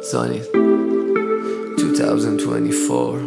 Zoni 2024.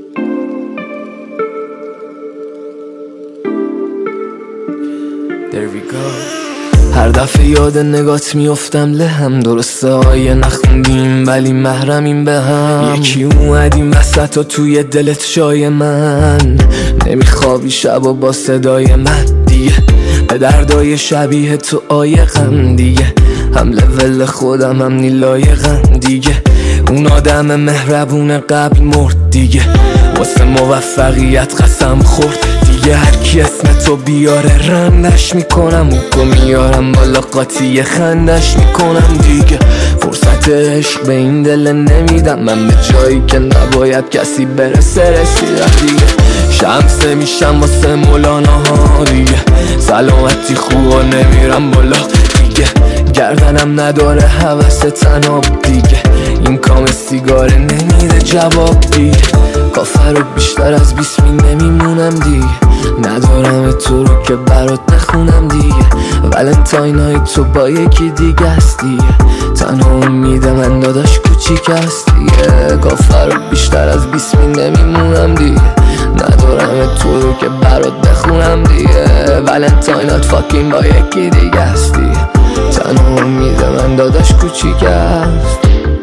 There we go. هر دفعه یاد نگات میافتم لهم، درسته آیه نخوندیم ولی محرمیم به هم. یکی اومدیم وسط و توی دلت جای من، نمیخوابی شب و با صدای من دیگه، به دردای شبیه تو آیه غم دیگه، هم لول خودم هم نیلایقم دیگه. اون آدم مهربون قبل مرد دیگه، واسه موفقیت قسم خورد دیگه. هر کی اسم تو بیاره رندش میکنم، موکو میارم بالا قاطی خندش میکنم دیگه. فرصت عشق به این دل نمیدم، من به جایی که نباید کسی برسه رسیدم دیگه. شمسه میشم واسه مولانا ها دیگه، سلامتی خوبا نمیرم بالا دیگه. گردنم نداره هوس تناب دیگه، این کام سیگاره نمیده جواب دیگه. کافر رو بیشتر از 20 نمیمونم دیگه، ندارم تو رو که برات نخونم دیگه. ولنتاین های تو با یکی دیگه است دیگه، تنها امید من داداش کوچیک است دیگه. کافر رو بیشتر از 20 نمیمونم دیگه، ندارم تو رو که برات بخونم دیگه. ولنتاینات فاکین با یکی دیگه است دیگه، تنها امید من داداش کوچیک است.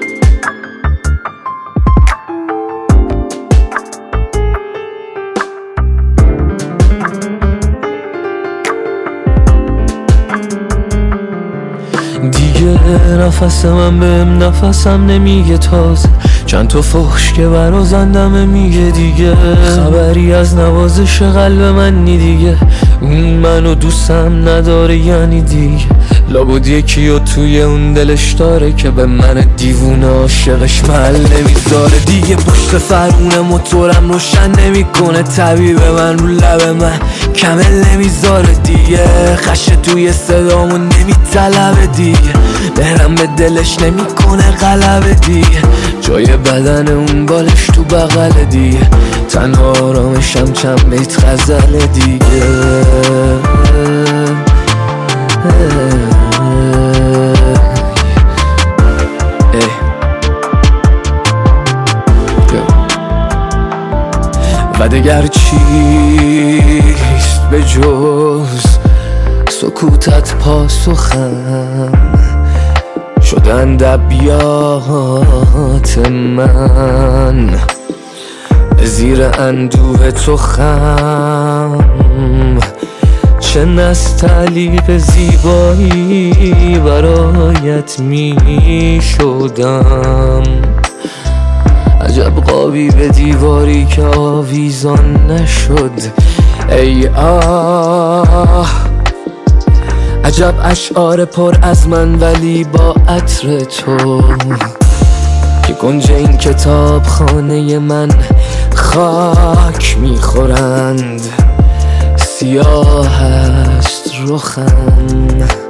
دیگه نفس من بهم نفسم نمیگه، تازه چند تا فحش که برازندمه میگه دیگه. خبری از نوازش قلب من نی دیگه، اون منو دوستم نداره یعنی دیگه. لابد یکی و توی اون دلش داره که به من دیوونه عاشقش محل نمیذاره دیگه. پشت فرمون موتورم روشن نمیکنه، طبیب من رو لب من کمل نمیذاره دیگه. خشه توی صدامو نمیطلبه دیگه، برم به دلش نمیکنه غلبه دیگه. جای بدن اون بالش تو بغل دیگه، تنها آرامشم چند بیت غزل دیگه. و دگر چیست به جز سکوتت پاسخم، شدن ابیات من زیر اندوه تو خم. چه نستعلیق زیبایی برایت می شدم، عجب قابی به دیواری که آویزان نشد. ای آه عجب اشعار پر از من ولی با عطر تو، که گنج این کتاب خانه من خاک میخورند. سیاه است رخم،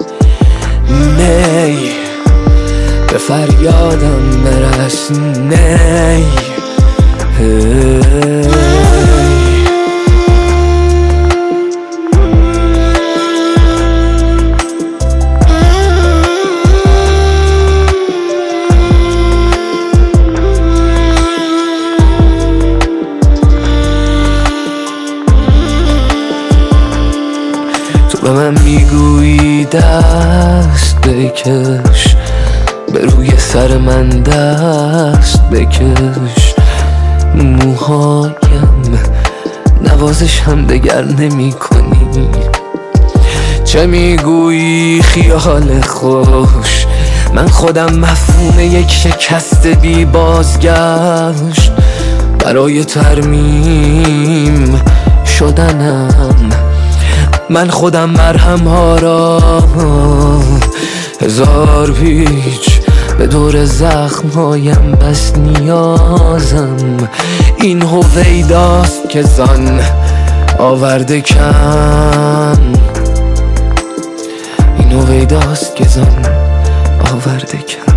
نی به فریادم برس نی. تو به من میگویی دست بکش، به روی سر من دست بکش. موهایم نوازش هم دگر نمی کنی. چه میگویی خیال خوش، من خودم مفهوم یک شکست بی بازگشت. برای ترمیم شدنم من خودم مرهم ها را هزار پیچ به دور زخمهایم بس نیازم. این هویداست که زان آورده کم، این هویداست که زان آورده کم.